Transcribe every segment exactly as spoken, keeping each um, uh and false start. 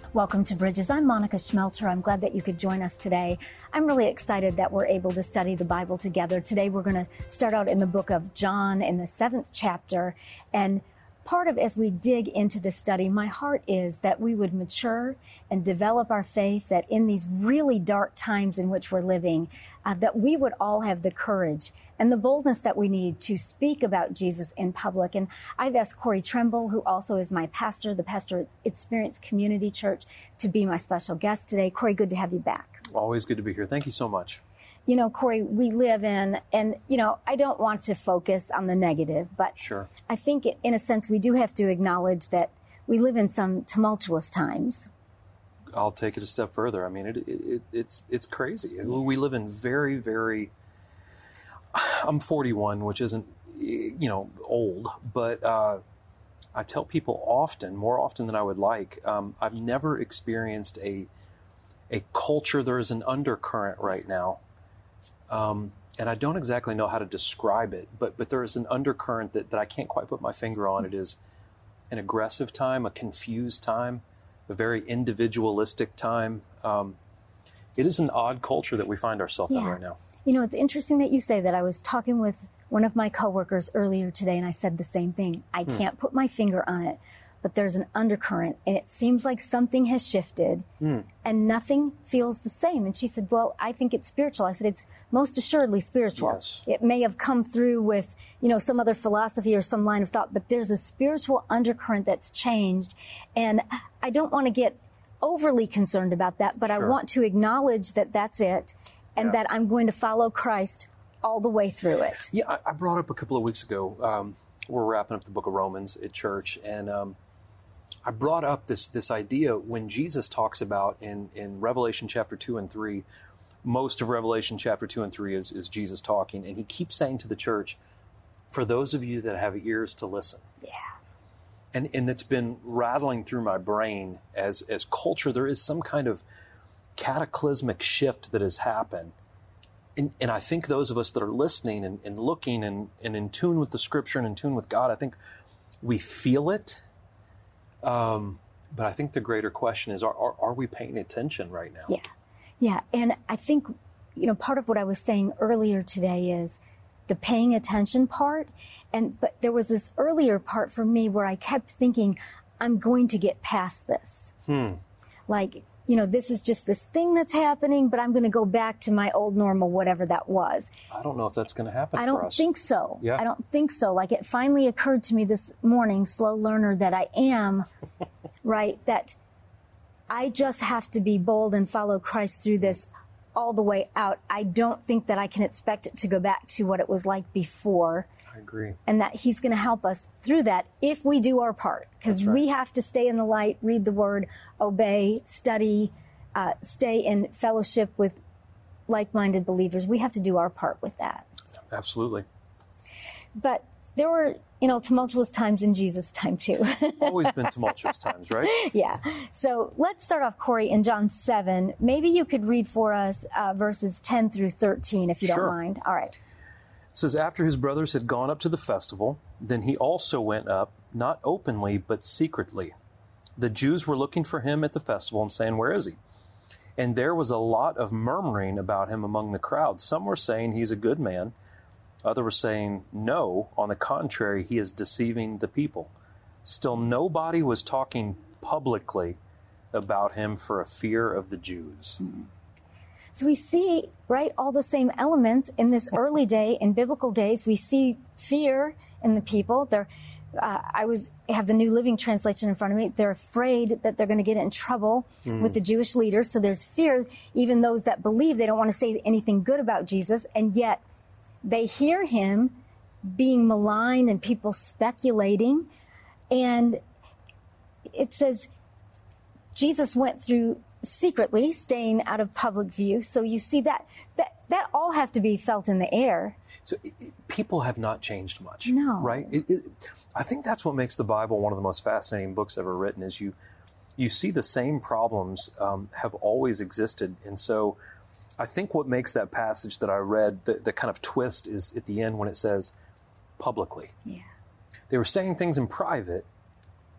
Welcome to Bridges. I'm Monica Schmelter. I'm glad that you could join us today. I'm really excited that we're able to study the Bible together. Today we're going to start out in the book of John in the seventh chapter. And part of as we dig into this study, my heart is that we would mature and develop our faith, that in these really dark times in which we're living, uh, that we would all have the courage and the boldness that we need to speak about Jesus in public. And I've asked Corey Tremble, who also is my pastor, the pastor at Experience Community Church, to be my special guest today. Corey, good to have you back. Always good to be here. Thank you so much. You know, Corey, we live in, and, you know, I don't want to focus on the negative, but sure. I think in a sense we do have to acknowledge that we live in some tumultuous times. I'll take it a step further. I mean, it, it, it it's it's crazy. Yeah. We live in very, very, I'm forty-one, which isn't, you know, old, but uh, I tell people often, more often than I would like, um, I've never experienced a a culture. There is an undercurrent right now. Um, and I don't exactly know how to describe it, but but there is an undercurrent that, that I can't quite put my finger on. It is an aggressive time, a confused time, a very individualistic time. Um, it is an odd culture that we find ourselves yeah. in right now. You know, it's interesting that you say that. I was talking with one of my coworkers earlier today, and I said the same thing. I hmm. can't put my finger on it, but there's an undercurrent, and it seems like something has shifted, hmm. and nothing feels the same. And she said, well, I think it's spiritual. I said, it's most assuredly spiritual. Yes. It may have come through with, you know, some other philosophy or some line of thought, but there's a spiritual undercurrent that's changed. And I don't want to get overly concerned about that, but sure. I want to acknowledge that that's it, and yeah. that I'm going to follow Christ all the way through it. Yeah, I, I brought up a couple of weeks ago, um, we're wrapping up the book of Romans at church, and um, I brought up this this idea when Jesus talks about in, in Revelation chapter two and three, most of Revelation chapter two and three is, is Jesus talking, and he keeps saying to the church, for those of you that have ears to listen. Yeah. And and it's been rattling through my brain as as culture, there is some kind of cataclysmic shift that has happened. And, and I think those of us that are listening and, and looking and, and in tune with the Scripture and in tune with God, I think we feel it. Um, but I think the greater question is, are, are, are we paying attention right now? Yeah. Yeah. And I think, you know, part of what I was saying earlier today is the paying attention part. And, but there was this earlier part for me where I kept thinking, I'm going to get past this. Hmm. Like, you know, this is just this thing that's happening, but I'm going to go back to my old normal, whatever that was. I don't know if that's going to happen I for us. I don't think so. Yeah. I don't think so. Like, it finally occurred to me this morning, slow learner that I am, right, that I just have to be bold and follow Christ through this all the way out. I don't think that I can expect it to go back to what it was like before. I agree. And that he's going to help us through that if we do our part. Because right. we have to stay in the light, read the word, obey, study, uh, stay in fellowship with like-minded believers. We have to do our part with that. Absolutely. But there were, you know, tumultuous times in Jesus' time, too. Always been tumultuous times, right? Yeah. So let's start off, Corey, in John seven. Maybe you could read for us uh, verses ten through thirteen, if you sure. don't mind. All right. It says, after his brothers had gone up to the festival, then he also went up, not openly, but secretly. The Jews were looking for him at the festival and saying, where is he? And there was a lot of murmuring about him among the crowd. Some were saying he's a good man. Others were saying, no, on the contrary, he is deceiving the people. Still, nobody was talking publicly about him for a fear of the Jews. Mm-hmm. So we see, right, all the same elements in this early day, in biblical days. We see fear in the people. They're, uh, I was have the New Living Translation in front of me. They're afraid that they're going to get in trouble mm. with the Jewish leaders. So there's fear. Even those that believe, they don't want to say anything good about Jesus. And yet they hear him being maligned and people speculating. And it says Jesus went through secretly, staying out of public view. So you see that that that all have to be felt in the air. So it, it, people have not changed much, no. right? It, it, I think that's what makes the Bible one of the most fascinating books ever written. Is you you see the same problems um, have always existed, and so I think what makes that passage that I read the, the kind of twist is at the end when it says publicly. Yeah, they were saying things in private,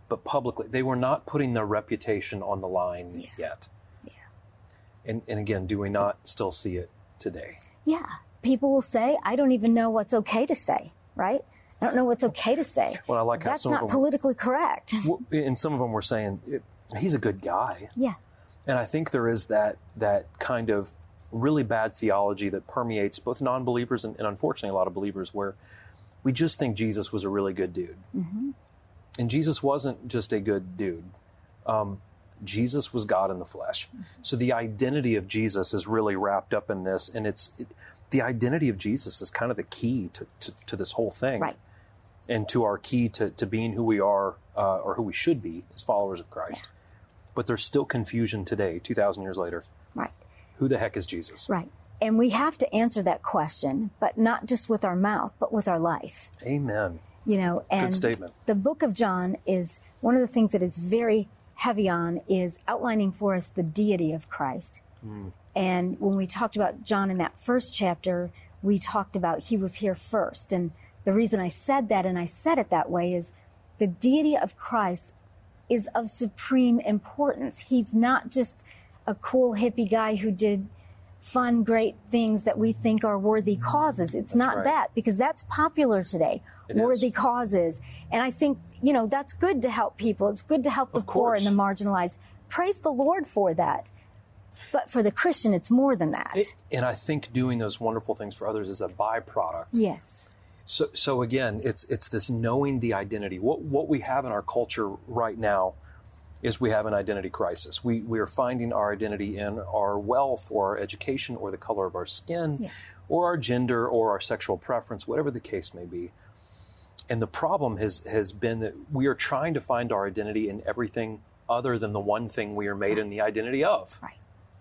but publicly. They were not putting their reputation on the line yeah. yet. Yeah. And, and again, do we not still see it today? Yeah. People will say, I don't even know what's okay to say, right? I don't know what's okay to say. Well, I like how That's some not of them, politically correct. well, and some of them were saying, he's a good guy. Yeah. And I think there is that that kind of really bad theology that permeates both non-believers and, and unfortunately a lot of believers, where we just think Jesus was a really good dude. Mm-hmm. And Jesus wasn't just a good dude. Um, Jesus was God in the flesh. Mm-hmm. So the identity of Jesus is really wrapped up in this. And it's it, the identity of Jesus is kind of the key to, to, to this whole thing. Right. And to our key to, to being who we are uh, or who we should be as followers of Christ. Yeah. But there's still confusion today, two thousand years later. Right. Who the heck is Jesus? Right. And we have to answer that question, but not just with our mouth, but with our life. Amen. You know, and good statement. The book of John is one of the things that it's very heavy on is outlining for us the deity of Christ. Mm. And when we talked about John in that first chapter, we talked about he was here first. And the reason I said that, and I said it that way, is the deity of Christ is of supreme importance. He's not just a cool hippie guy who did fun, great things that we think are worthy causes. It's that's not right. that, because that's popular today, it worthy is. causes. And I think, you know, that's good to help people. It's good to help the of poor course. and the marginalized. Praise the Lord for that. But for the Christian, it's more than that. It, and I think doing those wonderful things for others is a byproduct. Yes. So, so again, it's it's this knowing the identity. What what we have in our culture right now is we have an identity crisis. We we are finding our identity in our wealth or our education or the color of our skin Yeah. or our gender or our sexual preference, whatever the case may be. And the problem has has been that we are trying to find our identity in everything other than the one thing we are made in the identity of. Right.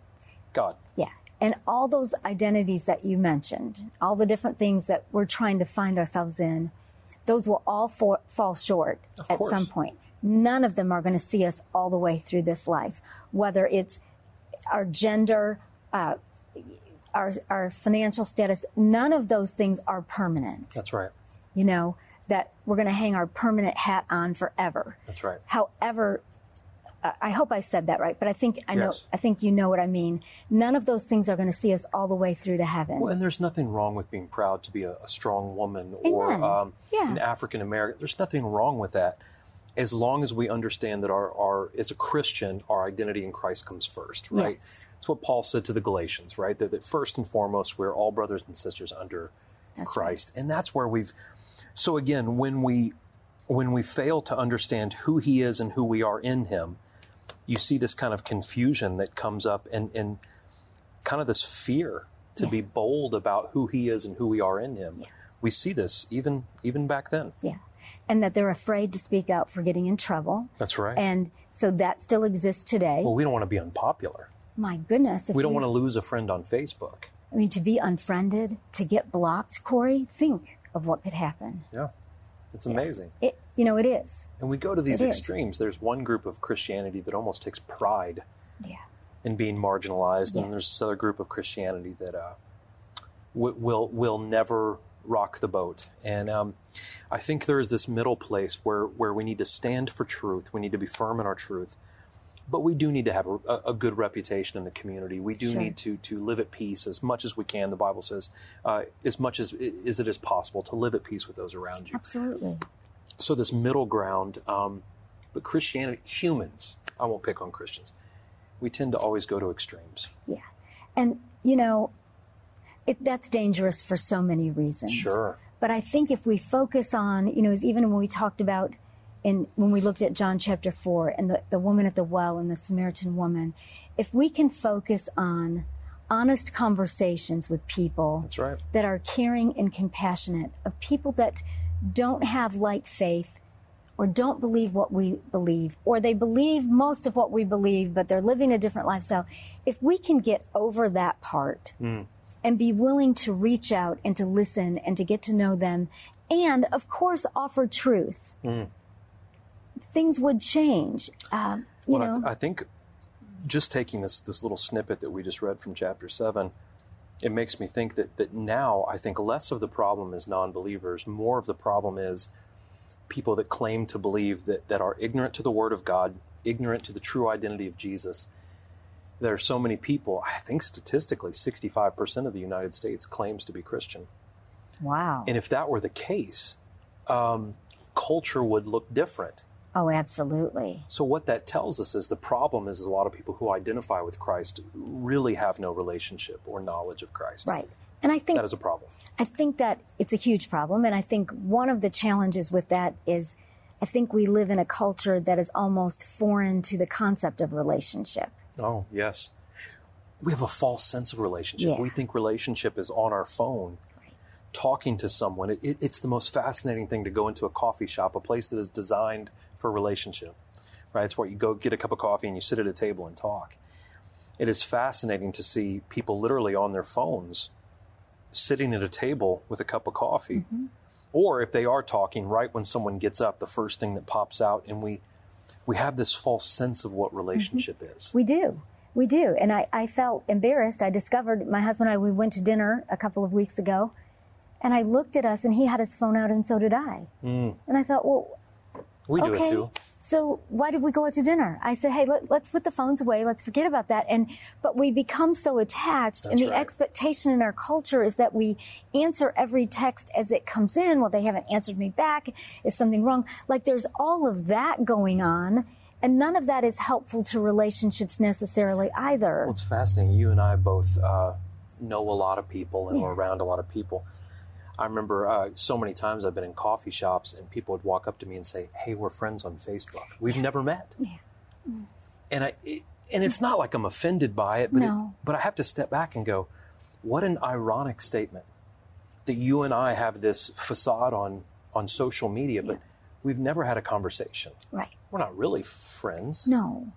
God. Yeah. And all those identities that you mentioned, all the different things that we're trying to find ourselves in, those will all for, fall short Of at course. some point. None of them are going to see us all the way through this life, whether it's our gender, uh, our, our financial status. None of those things are permanent. That's right. You know, that we're going to hang our permanent hat on forever. That's right. However, uh, I hope I said that right, but I think I know. Yes. I think you know what I mean. None of those things are going to see us all the way through to heaven. Well, and there's nothing wrong with being proud to be a, a strong woman or Amen. um, Yeah. an African American. There's nothing wrong with that, as long as we understand that our, our as a Christian, our identity in Christ comes first, right? Yes. That's what Paul said to the Galatians, right? That, that first and foremost, we're all brothers and sisters under That's Christ, and that's where we've. So again, when we when we fail to understand who He is and who we are in Him, you see this kind of confusion that comes up and, and kind of this fear to Yeah. be bold about who He is and who we are in Him. Yeah. We see this even even back then. Yeah. And that they're afraid to speak out for getting in trouble. That's right. And so that still exists today. Well, we don't want to be unpopular. My goodness. If We don't want to lose a friend on Facebook. I mean, to be unfriended, to get blocked, Corey, think of what could happen. Yeah. It's amazing. It, you know, it is. And we go to these It is. extremes. There's one group of Christianity that almost takes pride Yeah. in being marginalized, Yeah. and there's this other group of Christianity that uh, w- will will never rock the boat. And um, I think there is this middle place where where we need to stand for truth. We need to be firm in our truth, but we do need to have a, a good reputation in the community. We do Sure. need to to live at peace as much as we can. The Bible says, uh, as much as as it is possible, to live at peace with those around you. Absolutely. So this middle ground, um, but Christianity, humans, I won't pick on Christians, we tend to always go to extremes. Yeah. And, you know, it, that's dangerous for so many reasons. Sure. But I think if we focus on, you know, as even when we talked about, in when we looked at John chapter four and the, the woman at the well and the Samaritan woman, if we can focus on honest conversations with people That's right. that are caring and compassionate, of people that don't have like faith or don't believe what we believe, or they believe most of what we believe, but they're living a different lifestyle. If we can get over that part Mm. and be willing to reach out and to listen and to get to know them, and of course offer truth, Mm. things would change. Um, you Well, know, I, I think just taking this this little snippet that we just read from chapter seven, it makes me think that that now I think less of the problem is non-believers, more of the problem is people that claim to believe that, that are ignorant to the Word of God, ignorant to the true identity of Jesus. There are so many people, I think statistically, sixty-five percent of the United States claims to be Christian. Wow. And if that were the case, um, culture would look different. Oh, absolutely. So what that tells us is the problem is, is a lot of people who identify with Christ really have no relationship or knowledge of Christ. Right. And I think that is a problem. I think that it's a huge problem. And I think one of the challenges with that is I think we live in a culture that is almost foreign to the concept of relationship. Oh, yes. We have a false sense of relationship. Yeah. We think relationship is on our phone, right, talking to someone. It, it, it's the most fascinating thing to go into a coffee shop, a place that is designed for relationship, right? It's where you go get a cup of coffee and you sit at a table and talk. It is fascinating to see people literally on their phones sitting at a table with a cup of coffee. Mm-hmm. Or if they are talking, right when someone gets up, the first thing that pops out, and we we have this false sense of what relationship mm-hmm. is. We do. We do. And I, I felt embarrassed. I discovered, my husband and I, we went to dinner a couple of weeks ago, and I looked at us, and he had his phone out, and so did I. Mm. And I thought, well, we do okay, it too. So why did we go out to dinner? I said, hey, let, let's put the phones away. Let's forget about that. And but we become so attached, That's and the right. expectation in our culture is that we answer every text as it comes in. Well, they haven't answered me back. Is something wrong? Like there's all of that going on, and none of that is helpful to relationships necessarily either. Well, it's fascinating. You and I both uh, know a lot of people and Yeah. we're around a lot of people. I remember uh, so many times I've been in coffee shops and people would walk up to me and say, hey, we're friends on Facebook. We've Yeah. never met. Yeah. Mm. And I, it, and it's not like I'm offended by it, but, No. it, but I have to step back and go, what an ironic statement that you and I have this facade on, on social media, but Yeah. we've never had a conversation. Right. We're not really friends. No.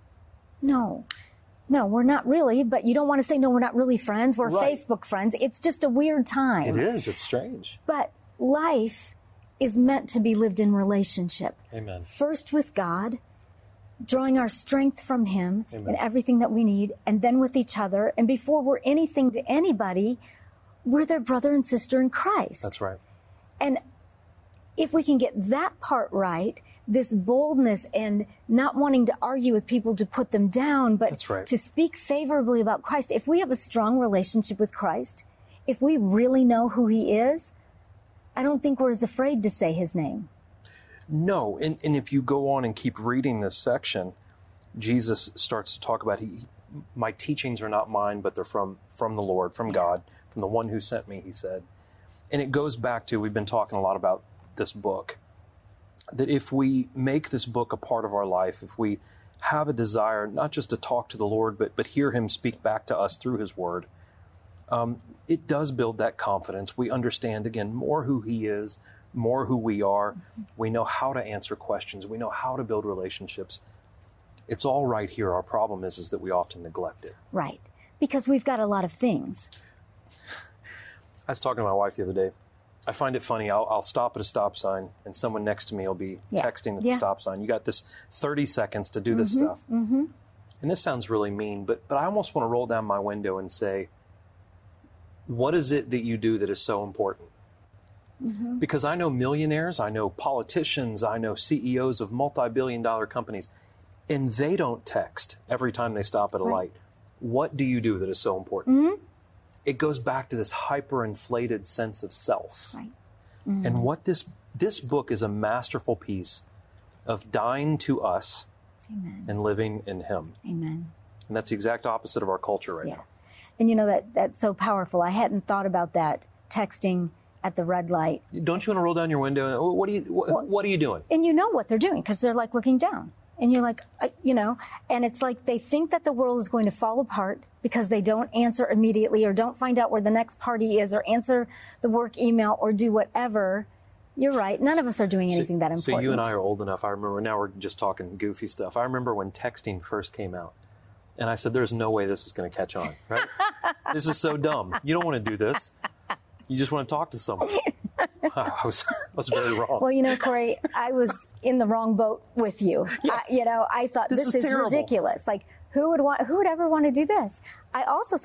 No. No, we're not really, but you don't want to say, no, we're not really friends. We're Right. Facebook friends. It's just a weird time. It is. It's strange. But life is meant to be lived in relationship. Amen. First with God, drawing our strength from Him Amen. and everything that we need, and then with each other. And before we're anything to anybody, we're their brother and sister in Christ. That's right. And if we can get that part right, this boldness and not wanting to argue with people to put them down, but That's right. to speak favorably about Christ. If we have a strong relationship with Christ, if we really know who He is, I don't think we're as afraid to say His name. No, and, and if you go on and keep reading this section, Jesus starts to talk about, he, my teachings are not mine, but they're from, from the Lord, from God, from the one who sent me, he said. And it goes back to, we've been talking a lot about this book, that if we make this book a part of our life, if we have a desire not just to talk to the Lord, but, but hear Him speak back to us through His Word, um, it does build that confidence. We understand, again, more who He is, more who we are. We know how to answer questions. We know how to build relationships. It's all right here. Our problem is, is that we often neglect it. Right. Because we've got a lot of things. I was talking to my wife the other day. I find it funny. I'll, I'll stop at a stop sign, and someone next to me will be Yeah. texting at Yeah. the stop sign. You got this thirty seconds to do this Mm-hmm. stuff. Mm-hmm. And this sounds really mean, but but I almost want to roll down my window and say, what is it that you do that is so important? Mm-hmm. Because I know millionaires, I know politicians, I know C E Os of multi-billion dollar companies, and they don't text every time they stop at a Right. light. What do you do that is so important? Mm-hmm. It goes back to this hyper-inflated sense of self. Right. Mm-hmm. And what this this book is a masterful piece of dying to us Amen. and living in Him. Amen. And that's the exact opposite of our culture right Yeah. now. And you know, that that's so powerful. I hadn't thought about that, texting at the red light. Don't you want to roll down your window? And, what are you what, Well- what are you doing? And you know what they're doing because they're like looking down. And you're like, I, you know, and it's like they think that the world is going to fall apart because they don't answer immediately or don't find out where the next party is or answer the work email or do whatever. You're right. None of us are doing anything that important. So you and I are old enough. I remember, now we're just talking goofy stuff. I remember when texting first came out. And I said, there's no way this is going to catch on, right? This is so dumb. You don't want to do this. You just want to talk to someone. I was, I was very wrong. Well, you know, Corey, I was in the wrong boat with you. Yeah. I, you know, I thought This this, is is terrible. ridiculous. Like, who would want? Who would ever want to do this? I also thought,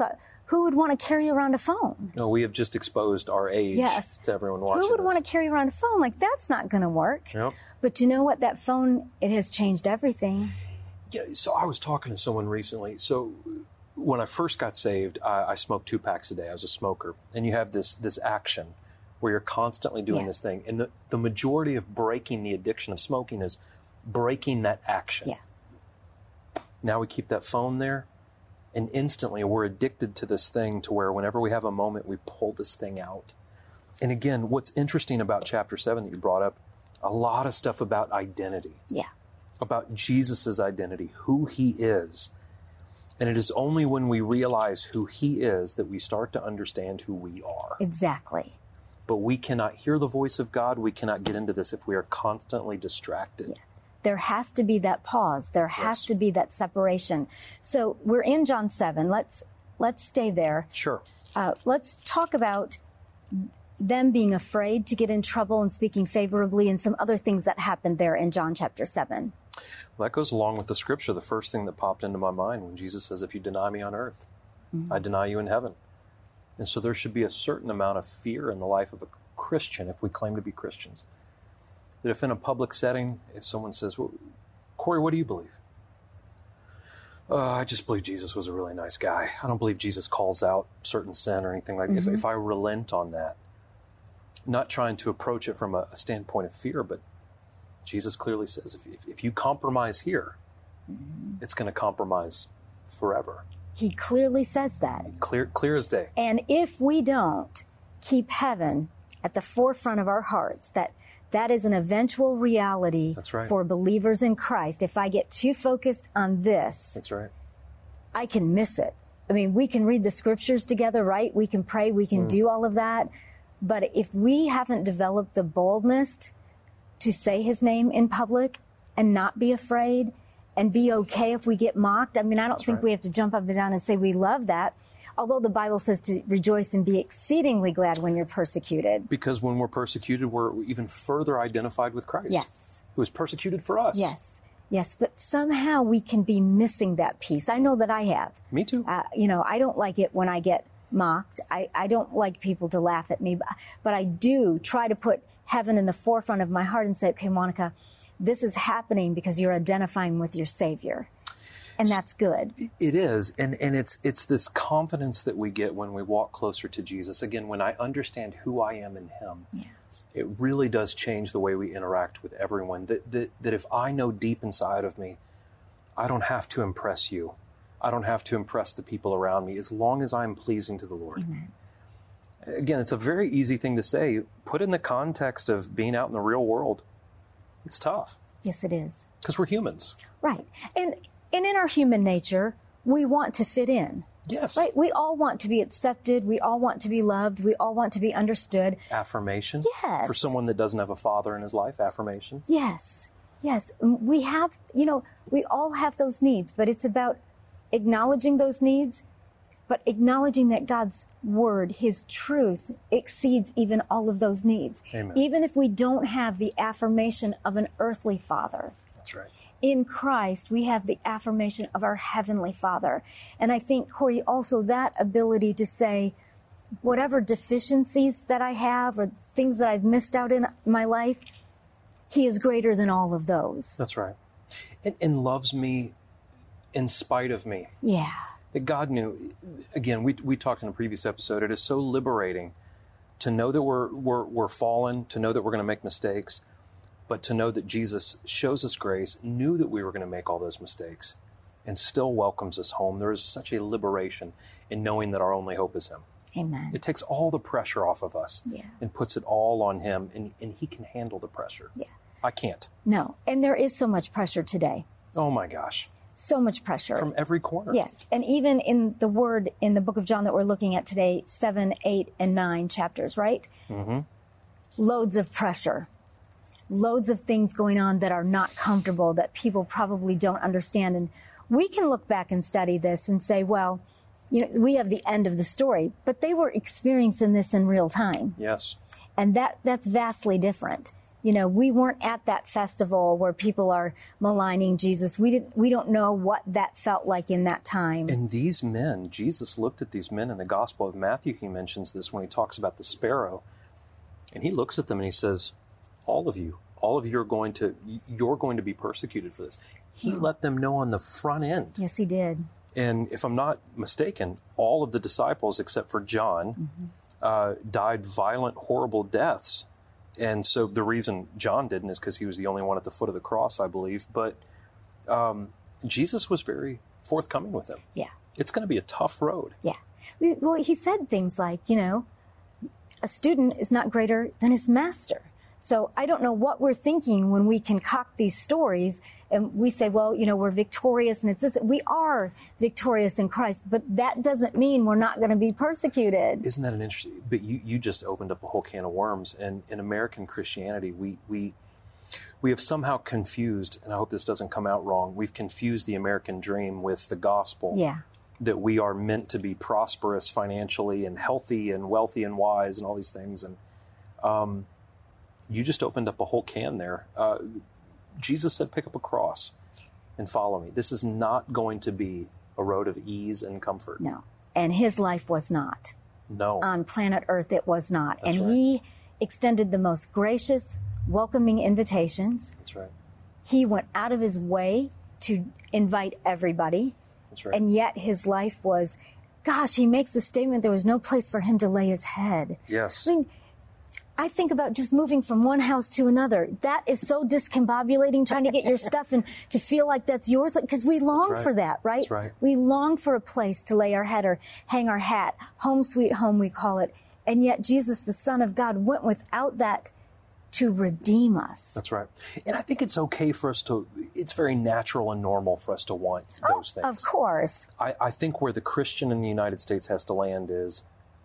who would want to carry around a phone? No, we have just exposed our age Yes. to everyone watching Who would this. want to carry around a phone? Like, that's not going to work. Yep. But you know what? That phone, it has changed everything. Yeah, so I was talking to someone recently. So when I first got saved, I, I smoked two packs a day. I was a smoker. And you have this this action where you're constantly doing Yeah. this thing. And the, the majority of breaking the addiction of smoking is breaking that action. Yeah. Now we keep that phone there, and instantly we're addicted to this thing to where whenever we have a moment, we pull this thing out. And again, what's interesting about chapter seven that you brought up, a lot of stuff about identity. Yeah. About Jesus' identity, who he is. And it is only when we realize who he is that we start to understand who we are. Exactly. But we cannot hear the voice of God. We cannot get into this if we are constantly distracted. Yeah. There has to be that pause. There has Yes. to be that separation. So we're in John seven. Let's let's stay there. Sure. Uh, let's talk about them being afraid to get in trouble and speaking favorably, and some other things that happened there in John chapter seven. Well, that goes along with the scripture. The first thing that popped into my mind when Jesus says, if you deny me on earth, Mm-hmm. I deny you in heaven. And so there should be a certain amount of fear in the life of a Christian if we claim to be Christians. That if in a public setting, if someone says, well, Corey, what do you believe? Uh, I just believe Jesus was a really nice guy. I don't believe Jesus calls out certain sin or anything like that. Mm-hmm. If, if I relent on that, not trying to approach it from a, a standpoint of fear, but Jesus clearly says, if, if, if you compromise here, Mm-hmm. it's going to compromise forever. He clearly says that. Clear, clear as day. And if we don't keep heaven at the forefront of our hearts, that that is an eventual reality That's right. for believers in Christ. If I get too focused on this, That's right. I can miss it. I mean, we can read the scriptures together, right? We can pray, we can Mm. do all of that. But if we haven't developed the boldness to say his name in public and not be afraid and be okay if we get mocked, I mean, I don't That's think right. we have to jump up and down and say we love that. Although the Bible says to rejoice and be exceedingly glad when you're persecuted. Because when we're persecuted, we're even further identified with Christ. Yes. Who was persecuted for us. Yes. Yes. But somehow we can be missing that piece. I know that I have. Me too. Uh, you know, I don't like it when I get mocked. I, I don't like people to laugh at me, but, but I do try to put heaven in the forefront of my heart and say, okay, Monica, this is happening because you're identifying with your Savior. And that's good. It is, and, and it's it's this confidence that we get when we walk closer to Jesus. Again, when I understand who I am in him, Yeah. it really does change the way we interact with everyone. That, that, that if I know deep inside of me, I don't have to impress you. I don't have to impress the people around me as long as I'm pleasing to the Lord. Amen. Again, it's a very easy thing to say. Put in the context of being out in the real world, it's tough Yes, it is. because we're humans. Right. And and in our human nature, we want to fit in. Yes. Right? We all want to be accepted. We all want to be loved. We all want to be understood. Affirmation. Yes. For someone that doesn't have a father in his life, affirmation. Yes. Yes. We have, you know, we all have those needs, but it's about acknowledging those needs, but acknowledging that God's word, his truth, exceeds even all of those needs. Amen. Even if we don't have the affirmation of an earthly father. That's right. In Christ, we have the affirmation of our Heavenly Father. And I think, Corey, also that ability to say, whatever deficiencies that I have or things that I've missed out in my life, he is greater than all of those. That's right. And, and loves me in spite of me. Yeah. That God knew. Again, we we talked in a previous episode, it is so liberating to know that we're, we're, we're fallen, to know that we're going to make mistakes, but to know that Jesus shows us grace, knew that we were going to make all those mistakes, and still welcomes us home. There is such a liberation in knowing that our only hope is him. Amen. It takes all the pressure off of us Yeah. and puts it all on him, and, and he can handle the pressure. Yeah. I can't. No. And there is so much pressure today. Oh my gosh. So much pressure. From every corner. Yes. And even in the word in the book of John that we're looking at today, seven, eight, and nine chapters, right? Mm-hmm. Loads of pressure. Loads of things going on that are not comfortable, that people probably don't understand. And we can look back and study this and say, well, you know, we have the end of the story, but they were experiencing this in real time. Yes. And that that's vastly different. You know, we weren't at that festival where people are maligning Jesus. We didn't, we don't know what that felt like in that time. And these men, Jesus looked at these men in the Gospel of Matthew. He mentions this when he talks about the sparrow. And he looks at them and he says, all of you, all of you are going to, you're going to be persecuted for this. He oh. let them know on the front end. Yes, he did. And if I'm not mistaken, all of the disciples, except for John, mm-hmm. uh, died violent, horrible deaths. And so the reason John didn't is because he was the only one at the foot of the cross, I believe. But um, Jesus was very forthcoming with them. Yeah. It's going to be a tough road. Yeah. Well, he said things like, you know, a student is not greater than his master. So I don't know what we're thinking when we concoct these stories and we say, well, you know, we're victorious and it's this. We are victorious in Christ, but that doesn't mean we're not going to be persecuted. Isn't that an interesting, but you, you just opened up a whole can of worms. And in American Christianity, we, we, we have somehow confused, and I hope this doesn't come out wrong, we've confused the American dream with the gospel. Yeah. That we are meant to be prosperous financially and healthy and wealthy and wise and all these things. And, um, you just opened up a whole can there. Uh, Jesus said, pick up a cross and follow me. This is not going to be a road of ease and comfort. No. And his life was not. No. On planet Earth, it was not. That's and right. he extended the most gracious, welcoming invitations. That's right. He went out of his way to invite everybody. That's right. And yet his life was, gosh, he makes the statement there was no place for him to lay his head. Yes. I mean, I think about just moving from one house to another. That is so discombobulating, trying to get your stuff and to feel like that's yours, because we long right. for that, right? That's right? We long for a place to lay our head or hang our hat. Home sweet home, we call it. And yet Jesus, the Son of God, went without that to redeem us. That's right. And I think it's okay for us to, it's very natural and normal for us to want those oh, things. Of course. I, I think where the Christian in the United States has to land is,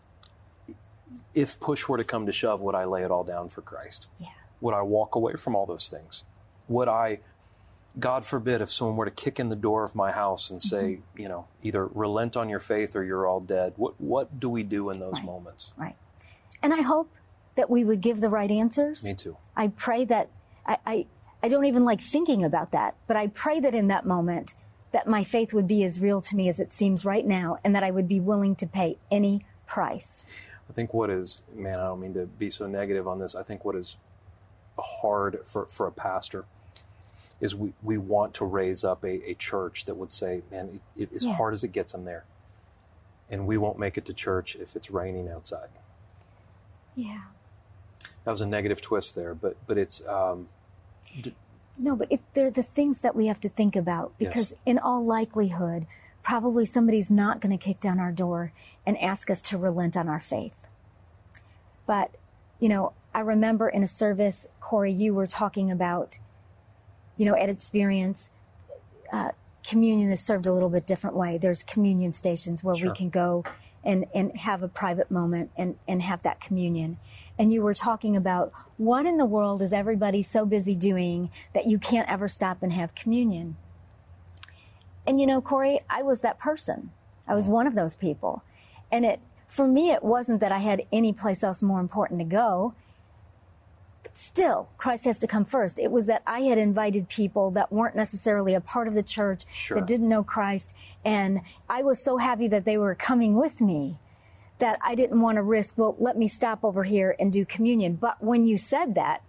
if push were to come to shove, would I lay it all down for Christ? Yeah. Would I walk away from all those things? Would I, God forbid, if someone were to kick in the door of my house and say, mm-hmm. you know, either relent on your faith or you're all dead, what what do we do in those right. moments? Right. And I hope that we would give the right answers. Me too. I pray that, I, I, I don't even like thinking about that, but I pray that in that moment that my faith would be as real to me as it seems right now, and that I would be willing to pay any price. I think what is, man, I don't mean to be so negative on this. I think what is hard for, for a pastor is we, we want to raise up a, a church that would say, man, it, it, as yeah. hard as it gets in there, and we won't make it to church if it's raining outside. Yeah. That was a negative twist there, but but it's... Um, d- no, but it, they're the things that we have to think about, because yes. in all likelihood, probably somebody's not going to kick down our door and ask us to relent on our faith. But, you know, I remember in a service, Corey, you were talking about, you know, at Experience, uh, communion is served a little bit different way. There's communion stations where sure. we can go and, and have a private moment and, and have that communion. And you were talking about what in the world is everybody so busy doing that you can't ever stop and have communion. And, you know, Corey, I was that person. I was one of those people. And it, for me, it wasn't that I had any place else more important to go. But still, Christ has to come first. It was that I had invited people that weren't necessarily a part of the church, sure. that didn't know Christ. And I was so happy that they were coming with me that I didn't want to risk, well, let me stop over here and do communion. But when you said that,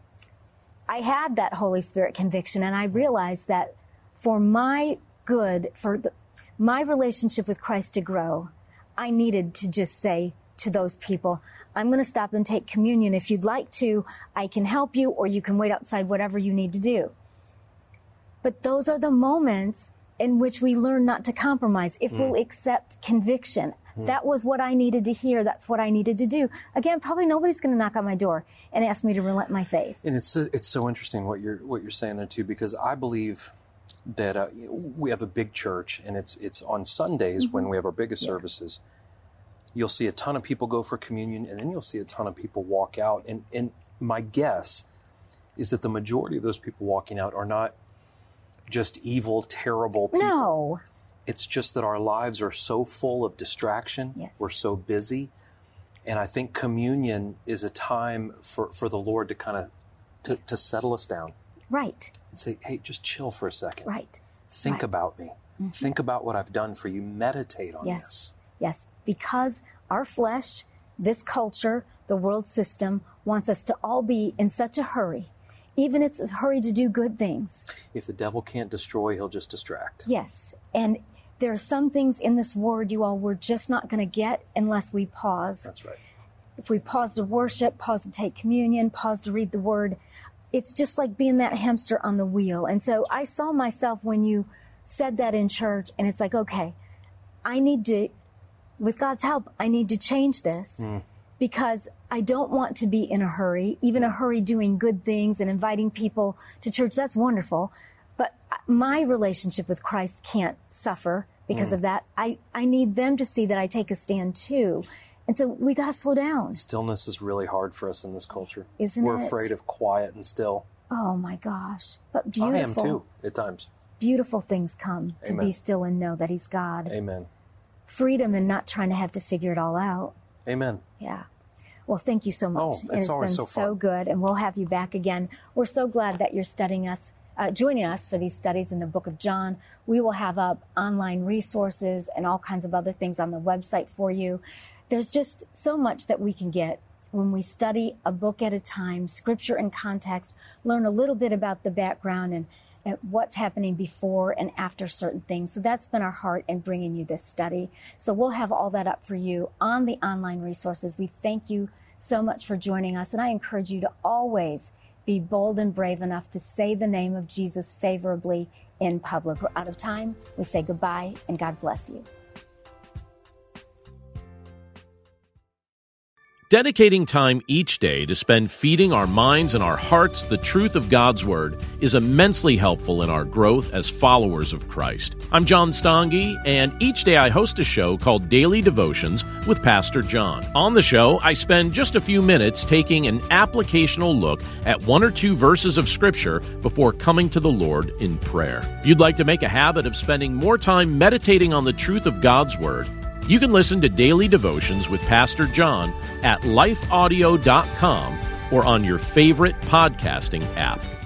I had that Holy Spirit conviction, and I realized that for my good, for the, my relationship with Christ to grow, I needed to just say to those people, I'm going to stop and take communion. If you'd like to, I can help you, or you can wait outside, whatever you need to do. But those are the moments in which we learn not to compromise, if mm. we'll accept conviction. Mm. That was what I needed to hear. That's what I needed to do. Again, probably nobody's going to knock on my door and ask me to relent my faith. And it's so, it's so interesting what you're what you're saying there too, because I believe that uh, we have a big church, and it's it's on Sundays mm-hmm. when we have our biggest yeah. services. You'll see a ton of people go for communion, and then you'll see a ton of people walk out. And and my guess is that the majority of those people walking out are not just evil, terrible people. No. It's just that our lives are so full of distraction. Yes. We're so busy. And I think communion is a time for, for the Lord to kind of to, to settle us down. Right. And say, hey, just chill for a second. Right. Think right. about me. Mm-hmm. Think about what I've done for you. Meditate on yes. this. Yes. Because our flesh, this culture, the world system wants us to all be in such a hurry. Even it's a hurry to do good things. If the devil can't destroy, he'll just distract. Yes. And there are some things in this word, you all, we're just not going to get unless we pause. That's right. If we pause to worship, pause to take communion, pause to read the word, it's just like being that hamster on the wheel. And so I saw myself when you said that in church, and it's like, okay, I need to, with God's help, I need to change this mm. because I don't want to be in a hurry, even a hurry doing good things and inviting people to church. That's wonderful. But my relationship with Christ can't suffer because mm. of that. I, I need them to see that I take a stand too. And so we got to slow down. Stillness is really hard for us in this culture. Isn't We're it? We're afraid of quiet and still. Oh my gosh. But beautiful. I am too, at times. Beautiful things come to Amen. Be still and know that He's God. Amen. Freedom and not trying to have to figure it all out. Amen. Yeah. Well, thank you so much. Oh, it's it has always been so, so good, and we'll have you back again. We're so glad that you're studying us, uh, joining us for these studies in the book of John. We will have up online resources and all kinds of other things on the website for you. There's just so much that we can get when we study a book at a time, scripture in context, learn a little bit about the background and, and what's happening before and after certain things. So that's been our heart in bringing you this study. So we'll have all that up for you on the online resources. We thank you so much for joining us, and I encourage you to always be bold and brave enough to say the name of Jesus favorably in public. We're out of time. We say goodbye, and God bless you. Dedicating time each day to spend feeding our minds and our hearts the truth of God's Word is immensely helpful in our growth as followers of Christ. I'm John Stange, and each day I host a show called Daily Devotions with Pastor John. On the show, I spend just a few minutes taking an applicational look at one or two verses of Scripture before coming to the Lord in prayer. If you'd like to make a habit of spending more time meditating on the truth of God's Word, you can listen to Daily Devotions with Pastor John at life audio dot com or on your favorite podcasting app.